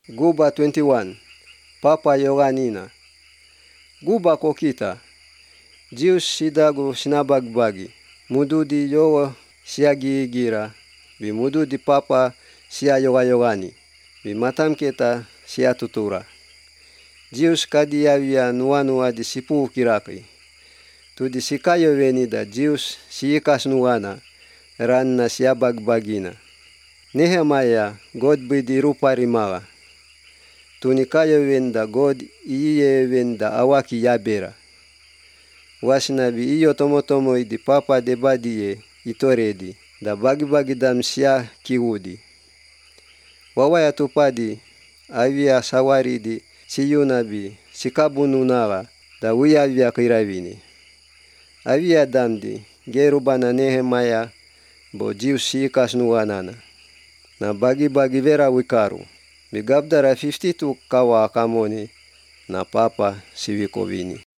Guba 21. Papa Yoganina. Guba ko kita. Jius sidagu sinabagbagi. Mududi yowo siagigira. Bi mududi papa sia yoga-yogani. Bi matam kita sia tutura. Jius kadiavia nuanua di sipu kiraki. Tu di sikayo venida Jius siikas nuana. Ranna sia bagbagina. Nehemaya God bidi rupa rimaga. Tuni kayo wenda God iye wenda awaki yabera. Wasnabi iyo tomo di papa debadiye itoredi. Da bagi dam sia kiwudi. Wawaya tupadi avia sawaridi siyunabi sikabununaga da wiyavia kiravini. Avia damdi gerubana Nehemaya bo Jius siikas nuanana. Na bagi vera wikaru. Bigabdara 52 kawa kamoni na papa siwikovini.